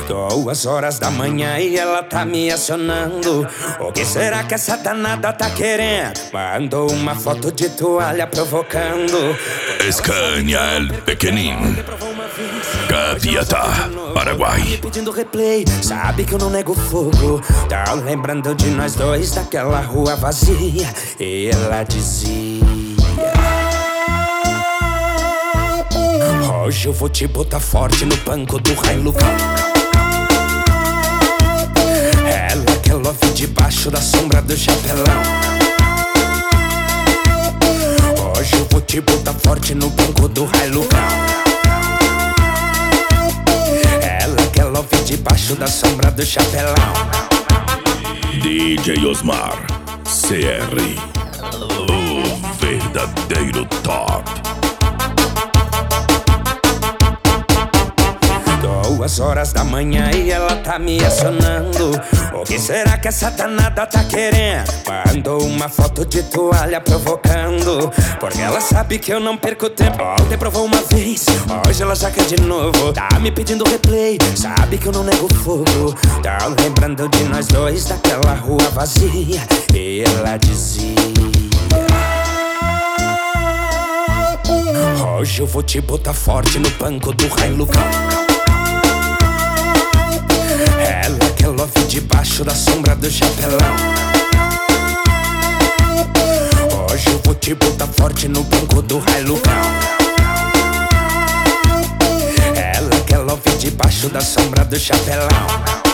2 horas da manhã e ela tá me acionando. O que será que essa danada tá querendo? Mandou uma foto de toalha provocando. Scania El Pequenin, Gaviata, Paraguai. Pedindo replay, sabe que eu não nego fogo. Tá lembrando de nós dois daquela rua vazia. E ela dizia: hoje eu vou te botar forte no banco do Hilux. Ela quer love debaixo da sombra do chapelão. Hoje eu vou te botar forte no banco do Hilux. Ela quer love debaixo da sombra do chapelão. DJ Osmar CR, o verdadeiro top. 2 horas da manhã e ela tá me acionando. O que será que essa danada tá querendo? Mandou uma foto de toalha provocando. Porque ela sabe que eu não perco tempo. Ontem provou uma vez, hoje ela já quer de novo. Tá me pedindo replay, sabe que eu não nego fogo. Tá lembrando de nós dois daquela rua vazia. E ela dizia: hoje eu vou te botar forte no banco do Hilux. Ela quer love debaixo da sombra do chapelão. Hoje eu vou te botar forte no banco do Hilux. Ela quer love debaixo da sombra do chapelão.